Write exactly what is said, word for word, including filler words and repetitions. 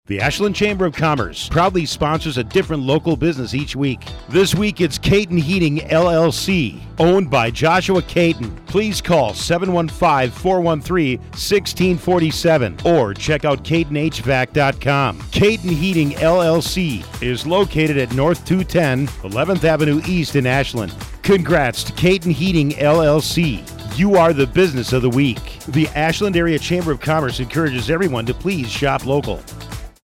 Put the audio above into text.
The Ashland Chamber of Commerce proudly sponsors a different local business each week. This week it's Caton Heating, L L C, owned by Joshua Caton. Please call seven one five, four one three, one six four seven or check out Caton H V A C dot com. Caton Heating, L L C is located at North two ten, eleventh Avenue East in Ashland. Congrats to Caton Heating, L L C. You are the business of the week. The Ashland Area Chamber of Commerce encourages everyone to please shop local.